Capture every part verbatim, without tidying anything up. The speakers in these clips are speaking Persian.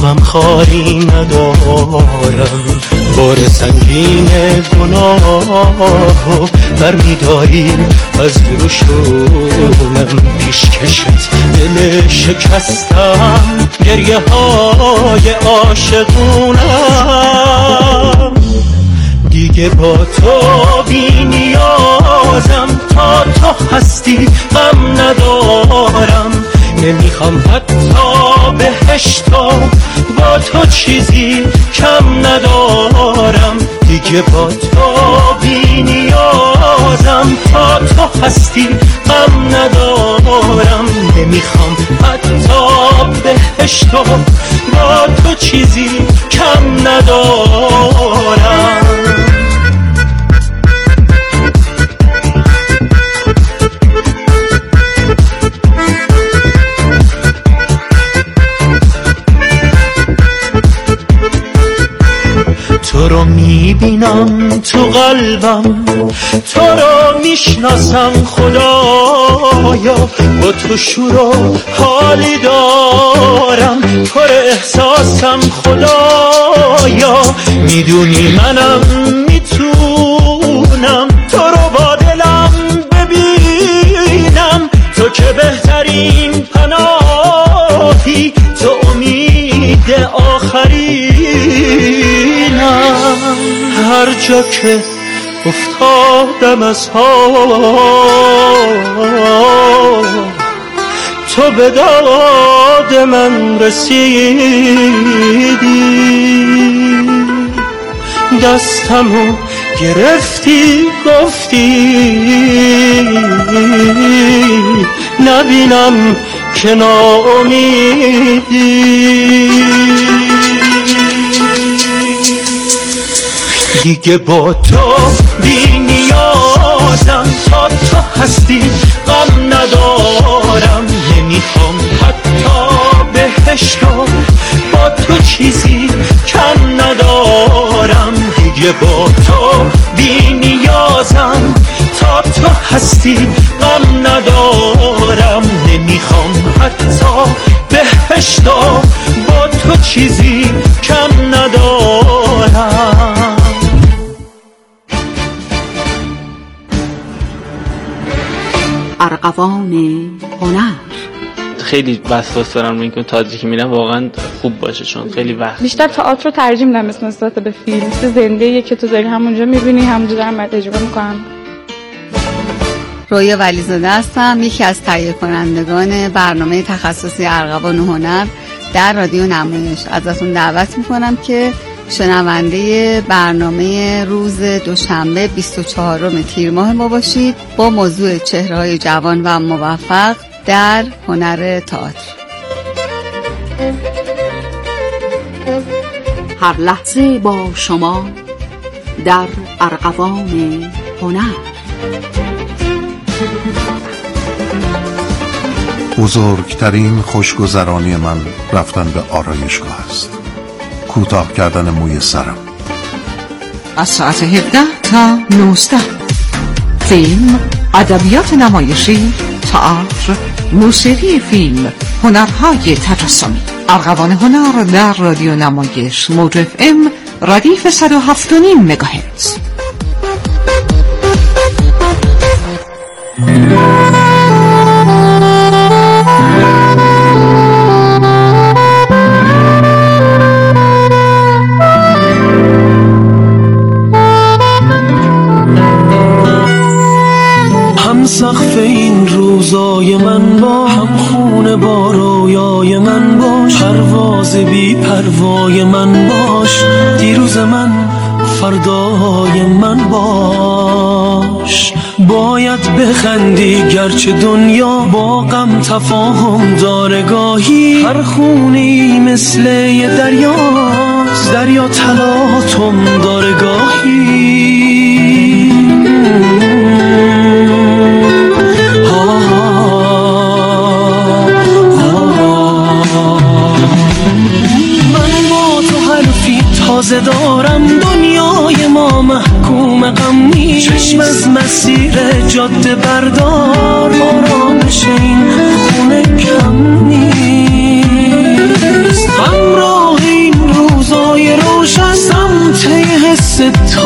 غم خاری ندارم، بار سنگین گناهو برمیداریم از روشونم. پیشکشت دل شکستم، گریه های عاشقونم. دیگه با تو بی نیازم، تا تو هستی غم ندارم. نمیخوام حتی بهشتو، با تو چیزی کم ندارم. دیگه با تو بی نیازم، تا تو هستی غم ندارم. نمیخوام حتی بهشتو، با تو چیزی کم ندارم. تو رو میبینم تو قلبم، تو رو میشناسم خدایا. با تو شور و حالی دارم، پر احساسم خدایا. میدونی منم میتونم تو رو با دلم ببینم. تو که بهترین پناهی، تو امید آخرینم. هر جا که افتادم از حال، تو به داد من رسیدی. دستمو گرفتی گفتی نبینم که ناامیدی. دیگه با تو بی نیازم، تا تو هستی غم ندارم. نمیخوام حتی بهشتو، با تو چیزی کم ندارم. دیگه با تو بی نیازم، تا تو هستی غم ندارم. نمیخوام حتی بهشتو، با تو چیزی کم ندارم. ارغوان هنر. خیلی وسواس دارم اینکه تئاتری که میرم واقعا خوب باشه، چون خیلی وقت بیشتر تئاتر رو ترجیح میدم اسم نسبت به فیلم. زنده‌ایه که تو داری همونجا میبینی، همونجا دارم بعد تجربه میکنم. رویا ولیزاده هستم، یکی از تهیه کنندگان برنامه تخصصی ارغوان هنر در رادیو نمایش. ازتون دعوت میکنم که شنونده برنامه روز دوشنبه بیست و چهارم تیر ماه ما باشید با موضوع چهره‌های جوان و موفق در هنر تئاتر. هر لحظه با شما در ارغوان هنر. بزرگترین خوشگذرانی من رفتن به آرایشگاه است، کوتاه کردن موی سرم. از ساعت هفده تا نوزده فیلم، ادبیات نمایشی، تئاتر، موسیقی فیلم، هنرهای تجسمی. ارغوان هنر در رادیو نمایش موج اف ام ردیف صد و هفت و نیم مگاهرتز. هم سقف این روزای من با، هم خونه با رویای من باش. پرواز بی پروای من باش، دیروز من فردای من باش. باید بخندی گرچه دنیا با غم تفاهم داره گاهی. هر خونی مثل یه دریاست، دریا تلاطم داره گاهی. تازه دارم، دنیای ما محکوم غم نیست. چشم از مسیر جاده بردار، آرامش این خونه کم نیست. غم راه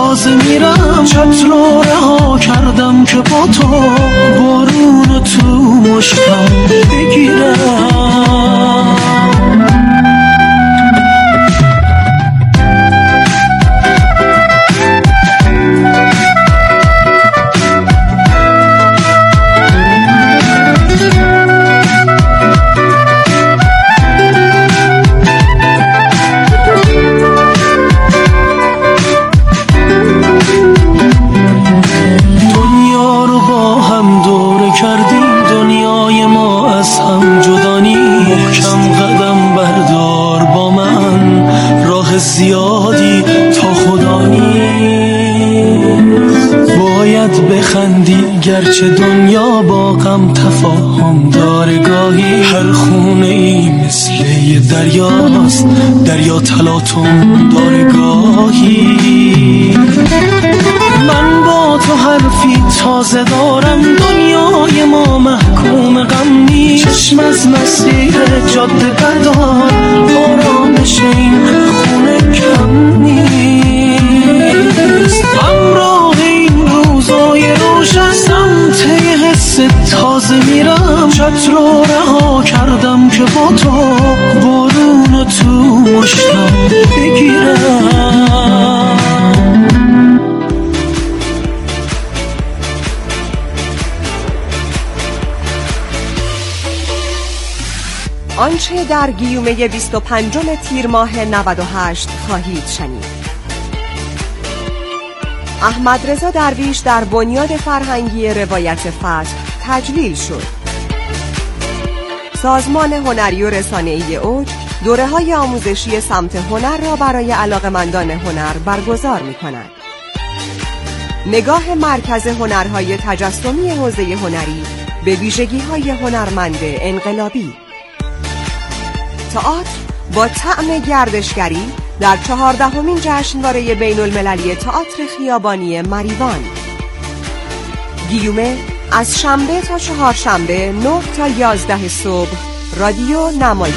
تازه میرم، چت رو رها کردم که با تو بارون تو مشکم بگیرم. زیادی تا خدا نیست، باید بخندی گرچه دنیا با غم تفاهم داره. گاهی هر خونه ای مثل یه دریاست، دریا تلاطم داره گاهی. من با تو حرفی تازه دارم، دنیای ما محکوم غم نیست. چشم از مسیر جاده بردار، آرامش این خونه کم نیست. همراه این روزای روشن سمت یه حس تازه میرم، چت رو رها کردم که با تو بارون تو مشتم بگیرم. آنچه در گیومه بیست و پنجم تیر ماه نود و هشت خواهید شنید. احمد رضا درویش در بنیاد فرهنگی روایت فتح تجلیل شد. سازمان هنری و رسانه‌ای اوج دوره‌های آموزشی سمت هنر را برای علاقه‌مندان هنر برگزار می‌کند. نگاه مرکز هنرهای تجسمی حوزه هنری به ویژگی‌های هنرمند انقلابی. تئاتر با طعم گردشگری در چهاردهمین جشنواره بین المللی تئاتر خیابانی مریوان. گیومه از شنبه تا چهارشنبه نه تا یازده صبح. رادیو نمایش.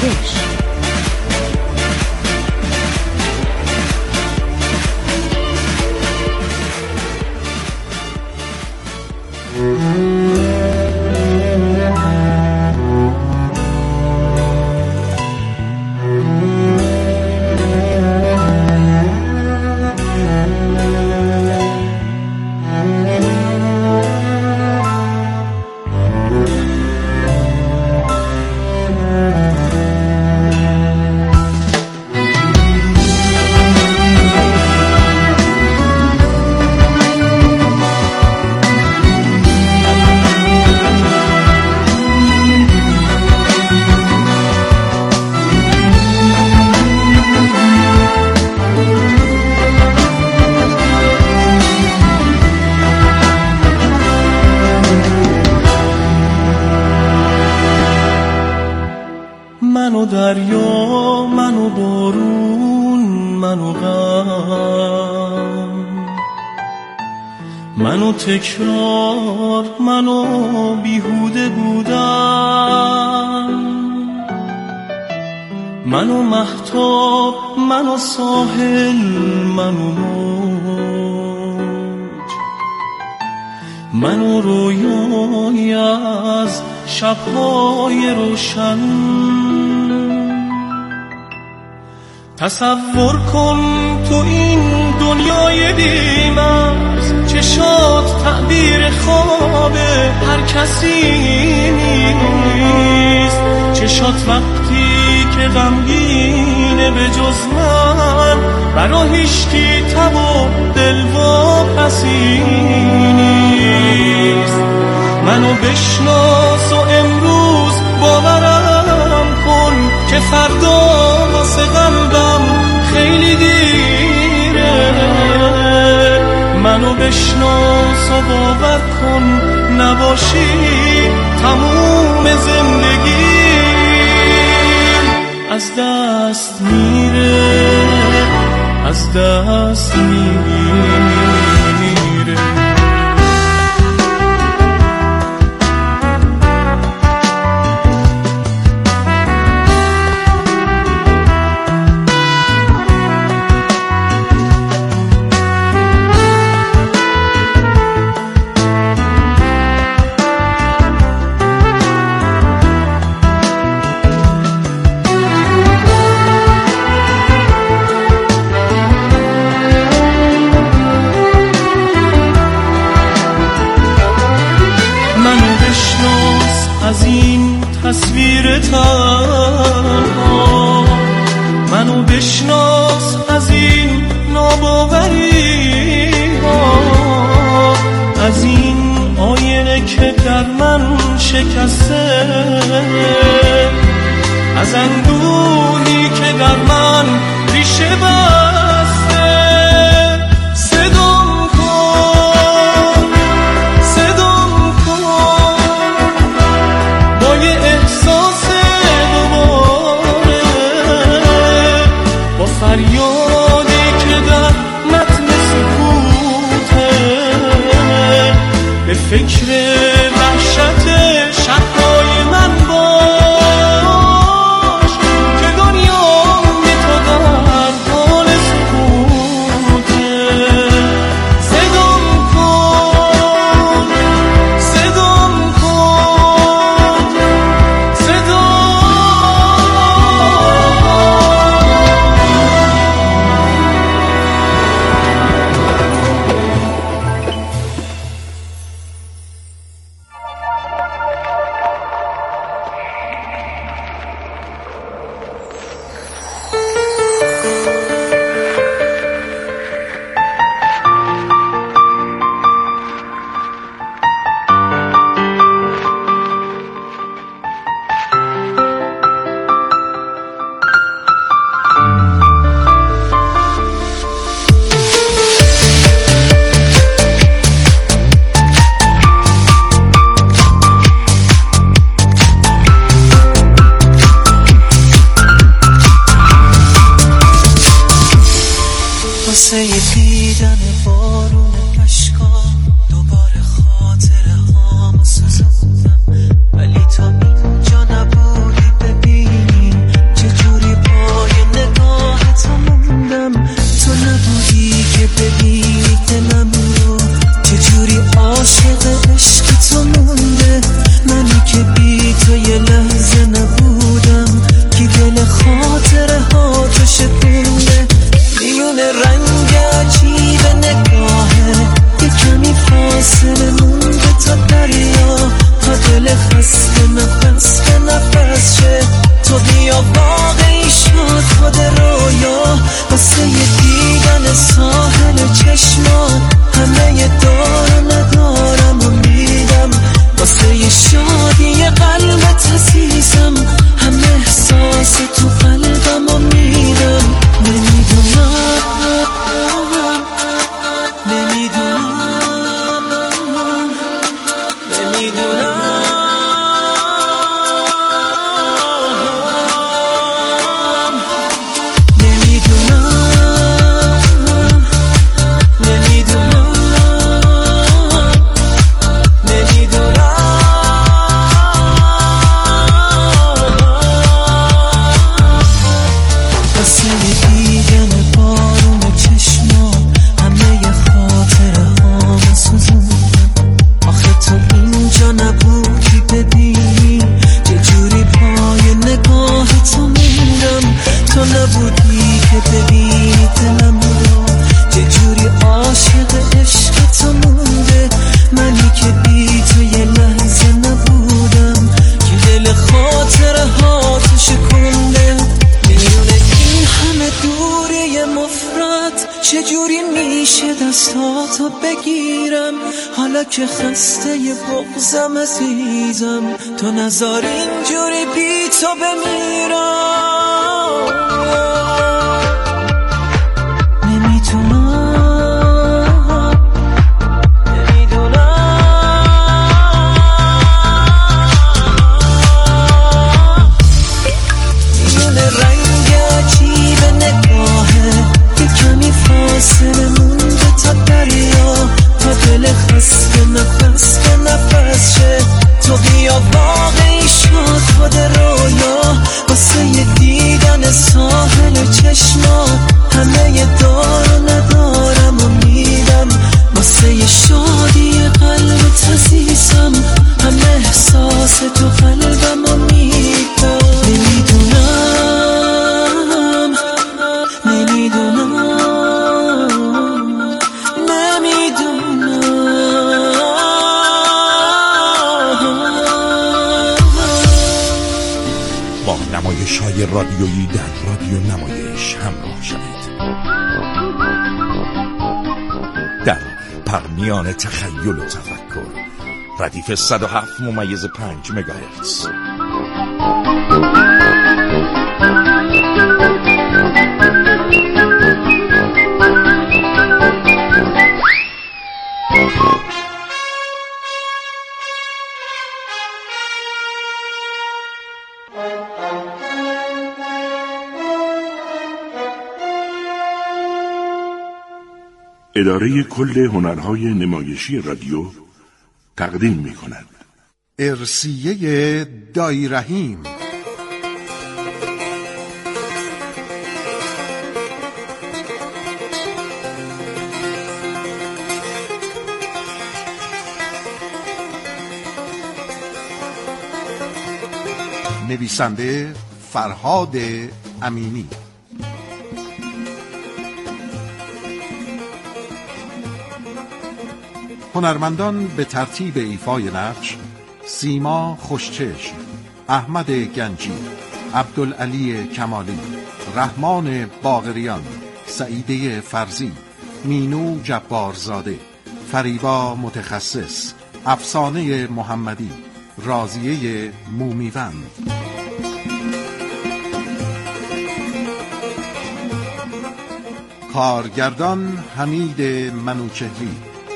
منو دریا، منو بارون، منو غم، منو تکرار، منو بیهوده بودم، منو مهتاب، منو ساحل، منو موج، منو رویای از شبهای روشن. تصور کن تو این دنیای بی‌مرز، چشات تعبیر خوابه هر کسی نیست. چشات وقتی که غمگینه به جز من، برا هیچکی تب و دلواپسی نیست. منو بشناس و امروز باورم کن که فردا واسه قلبم خیلی دیره. منو بشناس و باور کن نباشی تموم زندگیم از دست میره، از دست میره. بشناس از این ناباوری ها، از این آینه که در من شکسته، از اندوهی که در من ریشه بسته. صدام کن صدام کن با یه احساس دوباره، با فریادی که در متن سکوته، به فکر وحشت شب‌های من باش که دنیا بی تو در حال سکوته. صدام کن صدام کن صدام. واسه دیدن بارون اشکا دوباره خاطره هامو سوزوندم، ولی تا اینجا نبودی ببینی چجوری پای نگاهت موندم. تو نبودی که ببینی دلم رو چجوری عاشق عشق تو مونده. منی که بی تو یه لحظه نبودم، که دل خاطره ها تو شکونده. میون رنگ عجیب نگاهه یه کمی فاصله مونده تا دریا، تا دل خسته نفس به نفس شه. تو بیا واقعی شد خود رویا، واسه یه دیدن ساحل چشمان همه یه دار ندارم و میدم. واسه یه شادی قلبت عزیزم همه احساس تو قلبم و میدم. نمیدونم نمیدونم نمیدونم دستاتو بگیرم حالا که خسته ی بغضم عزیزم. تو نذار اینجوری بی تو بمیرم. نمیتونم نمیدونم میون رنگ عجیب نگاهه یه کمی فاصله مونده تا دریا، تا دل خسته نفس به نفس شه. تو بیا واقعی شد خود رویا، واسه یه دیدن ساحل چشمات همه یه دار ندارم و میدم. واسه یه شادی قلبت عزیزم همه احساس تو قلبم و میدم. نمیدونم نمیدونم با نمایش‌های رادیویی در رادیو نمایش نمایش همراه شوید. در پرمیان تخیل و تفکر، ردیف صد و هفت ممیز پنج مگاهرتز. اداره کل هنرهای نمایشی رادیو تقدیم می کند ارسیه دایرهیم. نویسنده فرهاد امینی. هنرمندان به ترتیب ایفای نقش: سیما خوشچشم، احمد گنجی، عبدالعلی کمالی، رحمان باقریان، سعیده فرزی، مینو جبارزاده، فریبا متخصص، افسانه محمدی، راضیه مومیوند. کارگردان حمید منوچهری.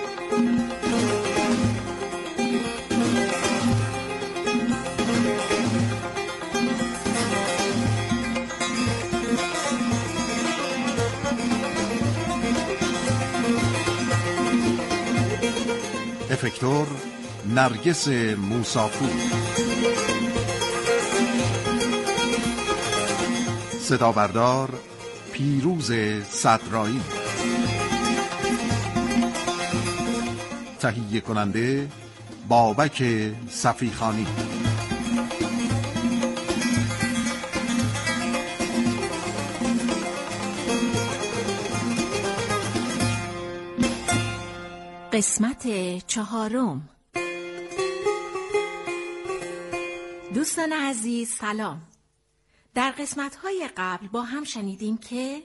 افکتور نرگس موساپور. صدابردار پیروز صدرایی. تهیه کننده بابک صفیخانی. قسمت چهارم. دوستان عزیز سلام. در قسمت‌های قبل با هم شنیدیم که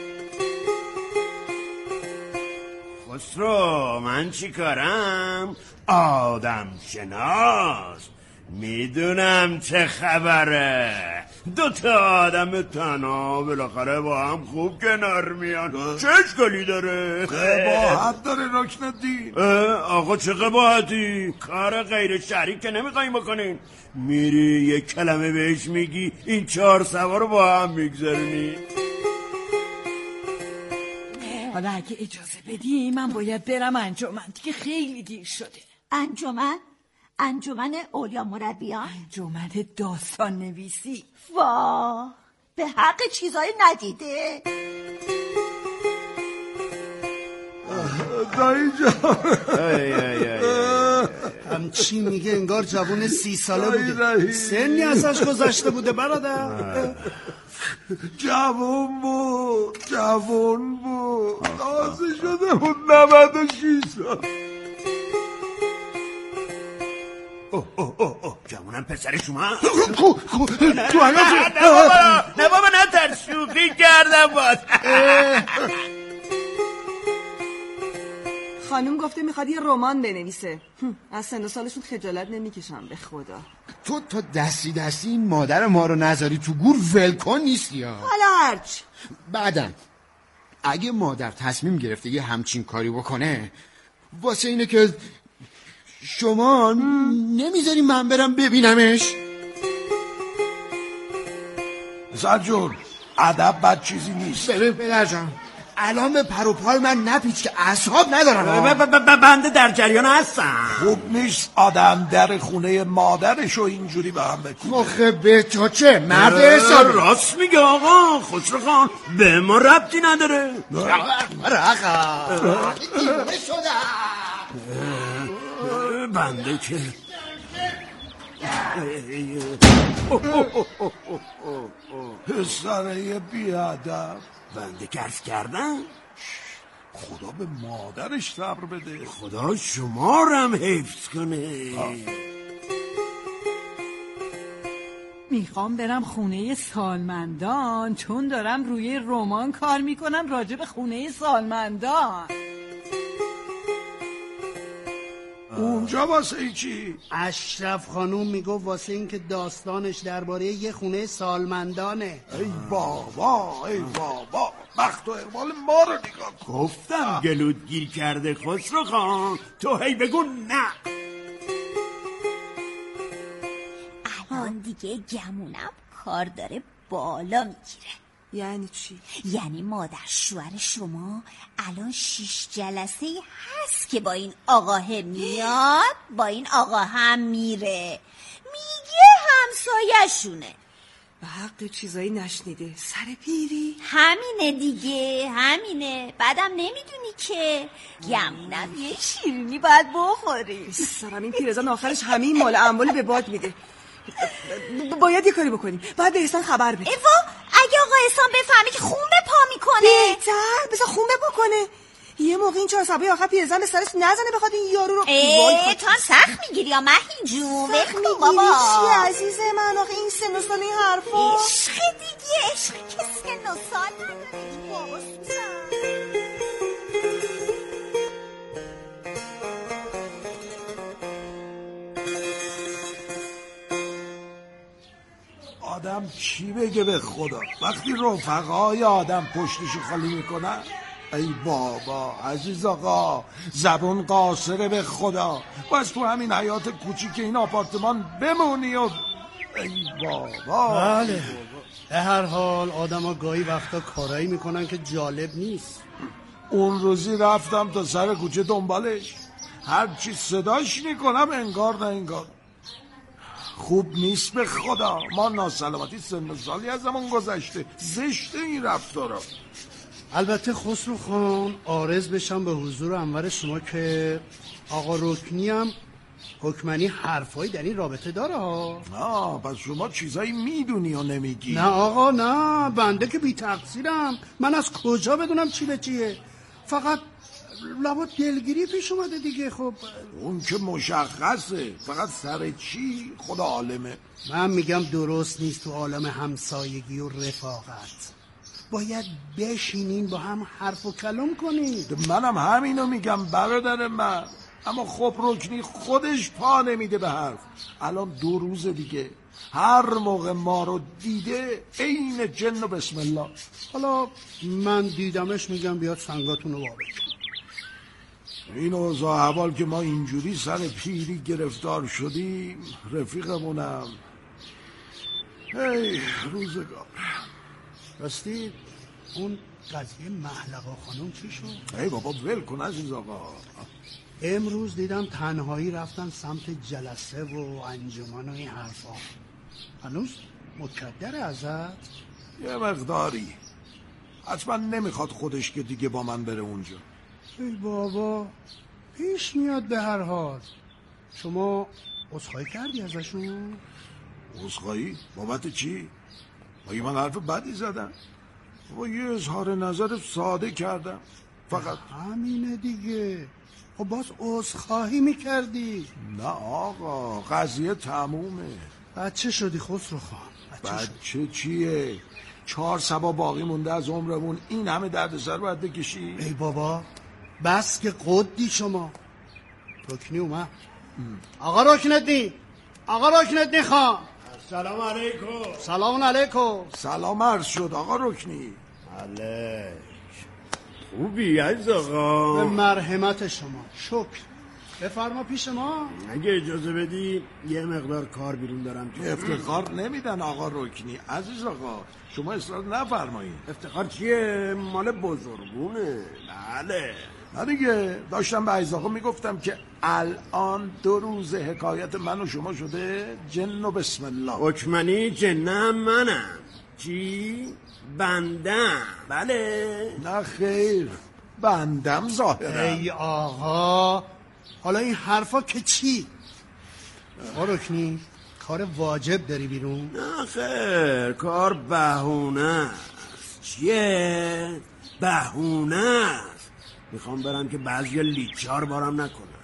خسرو من چی کارم؟ آدم شناس، میدونم چه خبره. دو تا آدم تنها بالاخره با هم خوب کنار میان. چه اشکالی داره؟ قباحت داره رکن الدین. آقا چه قباحتی؟ کار غیر شرعی که نمیخوایم بکنین. میری یک کلمه بهش میگی، این چهار سوار رو با هم میگذارنی. حالا اگه اجازه بدی من باید برم انجمن، دیگه خیلی دیر شده. انجمن؟ انجمن اولیا مربیان؟ انجمن داستان نویسی. واه، به حق چیزای ندیده. دایی جان همچی میگه انگار جوون سی ساله بوده. سنی ازش گذشته بوده برادر. جوون بود جوون بود تازه شده بود نود و شیش سال. اوه اوه اوه اوه جوانم پسر شما؟ تو حالا نه بابا نه بابا نه ترس، شوخی کردم باز. خانوم گفته میخواد یه رمان بنویسه. از سن و سالشون خجالت نمیکشم به خدا. تو تا دستی دستی این مادر ما رو نذاری تو گور ولکن نیستی یا حالا هرچ بعدم اگه مادر تصمیم گرفته یه همچین کاری بکنه واسه اینه که شما نمیذاری من برم ببینمش. زجور ادب بد چیزی نیست. ببین پدر جان الان به پر و پای من نپیچ که اعصاب ندارم. بنده در جریان هستم. خوب نیست آدم در خونه مادرشو اینجوری به هم بکنه. مخه به تو چه مرد حسابی. راست میگه آقا خسرو خان، به ما ربطی نداره. رقا دیوانه شدم. بنده که پسره بیادب. بنده که عرض کردم خدا به مادرش صبر بده. خدا شما رم حفظ کنه. میخوام برم خونه سالمندان، چون دارم روی رمان کار میکنم راجع به خونه سالمندان. اونجا واسه ای چی؟ اشرف خانوم میگو واسه این که داستانش درباره یه خونه سالمندانه. ای بابا ای بابا بخت و اقبال ما رو نگاه کن. گفتم گلود گیر کرده خسرو خان، تو هی بگو نه. الان دیگه گمونم کار داره بالا میگیره. یعنی چی؟ یعنی مادر شوهر شما الان شیش جلسه هست که با این آقا هم میاد، با این آقا هم میره، میگه همسایه‌شونه. به حق چیزایی نشنیده. سر پیری؟ همینه دیگه، همینه. بعدم نمیدونی که گمونم یه شیرینی باید بخوری. سرم این پیرزن آخرش همین مال اموالی به باد میده. باید یه کاری بکنیم. باید به احسان خبر بدیم. ایوا اگه آقا احسان بفهمه که خون به پا میکنه بهتر، بذار خون به بکنه. یه موقع این چهار سبای آخر پیرزن به سرش نزنه بخواد این یارو رو ای تو هم سخت میگیری یا مهین جون؟ سخت میگیری چی عزیزه من؟ آخه این سن و سال این حرفا عشق دیگه، عشق که سن و سال نداره بابا. آدم چی بگه به خدا وقتی رفقای آدم پشتشو خالی میکنن؟ ای بابا عزیز آقا، زبون قاصره به خدا. بس تو همین حیات کوچیک این آپارتمان بمونی و ای بابا. بله به هر حال آدم ها گاهی وقتا کارایی میکنن که جالب نیست. اون روزی رفتم تا سر کوچه دنبالش، هرچی صداش میکنم انگار نه انگار. خوب نیست به خدا. ما ناسلامتی سن و سالی از زمان گذشته، زشته این رفتارا. البته خسرو خان عارض بشم به حضور انور شما که آقا رکنی هم حکمنی حرفایی در این رابطه داره ها. نه پس شما چیزایی میدونی و نمیگی. نه آقا نه، بنده که بی تقصیرم. من از کجا بدونم چی به چیه؟ فقط لابد دلگیری پیش اومده دیگه. خب اون که مشخصه، فقط سر چی خدا عالمه. من میگم درست نیست تو عالم همسایگی و رفاقت باید بشینین با هم حرف و کلام کنید. منم همینو میگم برادر من، اما خب رکنی خودش پا نمیده به حرف. الان دو روز دیگه هر موقع ما رو دیده عین جن و بسم الله. حالا من دیدمش میگم بیاد سنگاتون رو وابه کن. این اوضاع احوال که ما اینجوری سر پیری گرفتار شدیم، رفیقمونم ای روزگار. راستی اون قضیه محلقا خانم چی شد؟ ای بابا ول کن عزیز آقا. امروز دیدم تنهایی رفتن سمت جلسه و انجمن و این حرفا. هنوز مکدر ازت؟ یه مقداری. حتما نمیخواد خودش که دیگه با من بره اونجا. ای بابا پیش میاد به هر حال. شما عذرخواهی کردی ازشون؟ عذرخواهی؟ بابت چی؟ مگه من حرف بدی زدم؟ با یه اظهار نظر ساده کردم فقط. همینه دیگه. خب باز عذرخواهی میکردی. نه آقا قضیه تمومه. بچه شدی خسرو خان. بچه, بچه چیه؟ چهار سبا باقی مونده از عمرمون، این همه دردسر باید بکشی؟ ای بابا بس که قدی شما. رکنی اومد. آقا رکنی آقا رکنی خان. سلام علیکم. سلام علیکم. سلام عرض شد آقا رکنی. علیک خوبی عزیز آقا؟ به مرحمت شما شکر. بفرما پیش ما. اگه اجازه بدی یه مقدار کار بیرون دارم. افتخار نمیدن آقا رکنی. عزیز آقا شما اصرار نفرمایید. افتخار چیه؟ مال بزرگونه. بله نه دیگه. داشتم به عزیز آقا میگفتم که الان دو روز حکایت من و شما شده جن و بسم الله. حکمنی جنم منم. چی؟ بندم. بله نه خیر بندم ظاهرا. ای آقا حالا این حرفا که چی؟ آقا رکنی کار واجب داری بیرون؟ نه خیر کار بهونه است. چیه؟ بهونه است. میخوام برم که بعضی لیچار بارم نکنم.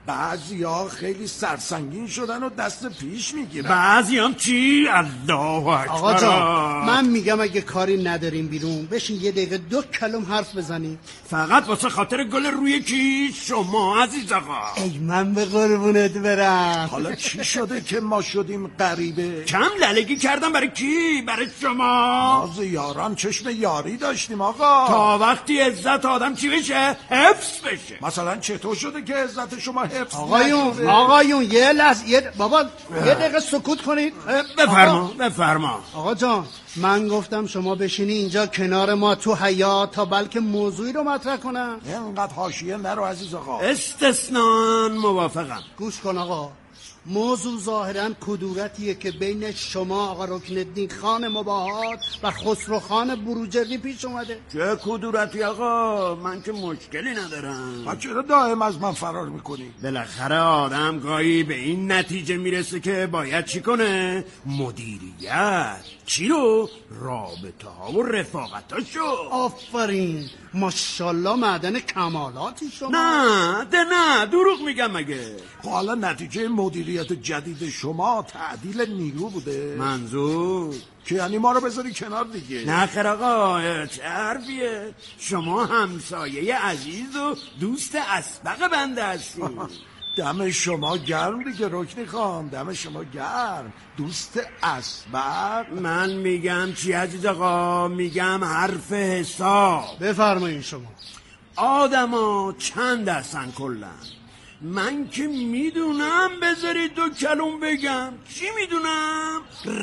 بعضیا خیلی سرسنگین شدن و دست پیش میگیرن. بعضی هم چی؟ الله اکبر. آقا جان من میگم اگه کاری نداریم بیرون بشین یه دقیقه دو کلم حرف بزنیم. فقط واسه خاطر گل روی کی؟ شما عزیز آقا. ای من به قربونت برم. حالا چی شده که ما شدیم غریبه؟ کم للگی کردم برای کی؟ برای شما. باز یاران چشم یاری داشتیم آقا. تا وقتی عزت آدم چی بشه؟ حفظ بشه. مثلا چطور شده که عزت شما حفظ آقایون نشده؟ آقایون یه لحظه یه بابا یه دقیقه سکوت کنید. بفرما بفرما. آقا جان من گفتم شما بشینی اینجا کنار ما تو حیاط تا بلکه موضوعی رو مطرح کنم. اینقدر حاشیه نرو عزیز آقا. استثنان موافقم. گوش کن آقا، موضوع ظاهراً کدورتیه که بین شما آقا رکنالدین خان مباهات و خسرو خان بروجردی پیش اومده. چه کدورتی آقا؟ من که مشکلی ندارم. و چرا دائم از من فرار میکنی؟ بالاخره آدم گاهی به این نتیجه میرسه که باید چی کنه؟ مدیریت. چی رو؟ رابطه ها و رفاقتاشو. آفرین ماشاءالله معدن کمالاتی شما. نه ده نه دروغ میگم مگه؟ حالا نتیجه مدیریت جدید شما تعدیل نیرو بوده. منظور؟ که یعنی ما رو بذاری کنار دیگه. نه خیر آقا چه حرفیه؟ شما همسایه عزیز و دوست اسبق بنده هستید. دم شما گرم دیگه رکنی خان، دم شما گرم. دوست اسبق. من میگم چی عزیز آقا؟ میگم حرف حساب. بفرمایید شما. آدما چند هستن کلن؟ من که میدونم بذارید دو کلم بگم. چی میدونم؟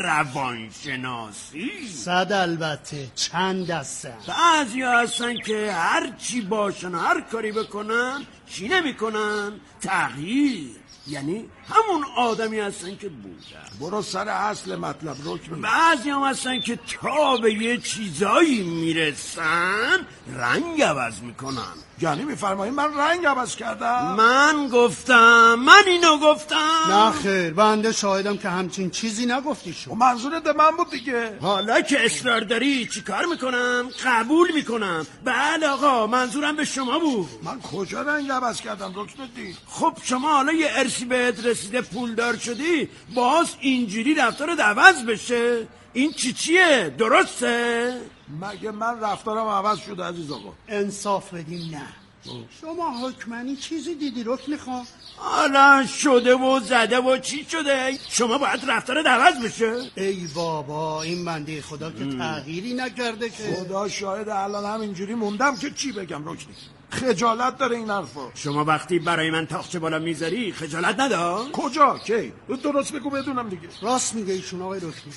روانشناسی. صد البته چند هستن. بعضی هستن که هر چی باشن هر کاری بکنن چی نمی کنن؟ تغییر. یعنی همون آدمی هستن که بودن. برو سر اصل مطلب رکنی. بعضی هم هستن که تا به یه چیزایی میرسن رنگ عوض میکنن. یعنی میفرمایی من رنگ عوض کردم؟ من گفتم، من اینو گفتم. نه خیر بنده شاهدم که همچین چیزی نگفتی شو. منظورت من بود دیگه. حالا که اصرار داری چی کار میکنم؟ قبول میکنم. بله آقا منظورم به شما بود. من کجا رنگ عوض کردم رکنالدین؟ خب شما حالا یه ارسی بهت رسیده پولدار شدی باز اینجوری رفتارت عوض بشه؟ این چی چیه؟ درسته؟ مگه من رفتارم عوض شده عزیز آقا؟ انصاف بدیم نه. شما حکمنی چیزی دیدی رکن خان؟ حالا شده و زده و چی شده؟ شما باید رفتارت عوض بشه؟ ای بابا این بنده خدا که تغییری نکرده که. خدا شاید الان همینجوری موندم که چی بگم رکنی. خجالت داره این حرفا. شما وقتی برای من تاقچه بالا میذاری خجالت ندار؟ کجا؟ کی؟ درست بگو بدونم دیگه. راست میگه ایشون آقای رکنی.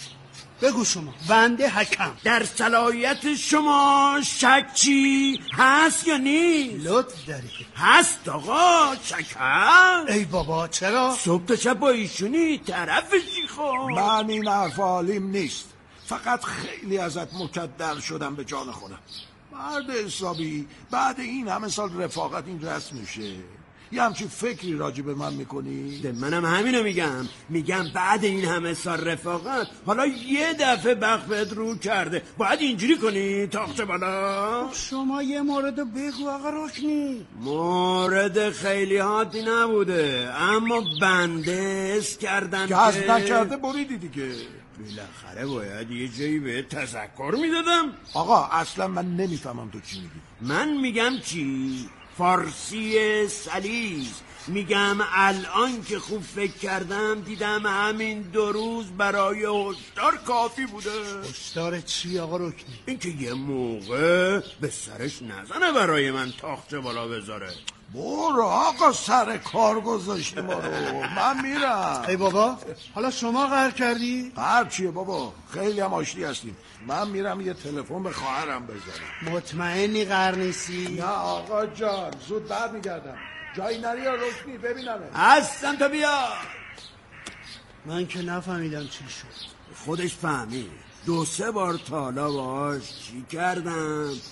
بگو شما بنده حکم. در صلاحیت شما شک چی هست یا نیست؟ لطف داری. هست آقا شک هست. ای بابا چرا؟ صبح تا شب با ایشونی طرفشی خب. من این حرف حالیم نیست. فقط خیلی ازت مکدر شدم به جان خودم. مرد حسابی بعد این همه سال رفاقت این رسم میشه؟ یه همچین فکری راجع به من میکنی؟ ده منم همینو میگم. میگم بعد این همه سال رفاقت حالا یه دفعه بخت رو کرده باید اینجوری کنی تاقچه بالا؟ شما یه مورد بگو آقا رکنی. مورد خیلی حادی نبوده اما بنده اس کردم که از نکرده بریدی دیگه. بالاخره باید یه جایی به تذکر میدادم. آقا اصلا من نمیفهمم تو چی میگی. من میگم چی؟ فارسی سلیس. میگم الان که خوب فکر کردم دیدم همین دو روز برای هشدار کافی بوده. هشدار چی آقا رکنی؟ اینکه یه موقع به سرش نزنه برای من تاقچه بالا بذاره. برو آقا سر کار گذاشتی ما رو. من میرم. ای بابا حالا شما قهر کردی؟ قهر چیه بابا؟ خیلی هم آشتی هستیم. من میرم یه تلفن به خواهرم بزنم. مطمئنی قهر نیستی؟ نه آقا جان زود بعد میگردم. جایی نری یا رکنی ببینمه. هستم تا بیا. من که نفهمیدم چی شد. خودش فهمید. دو سه بار تالا باش چی کردم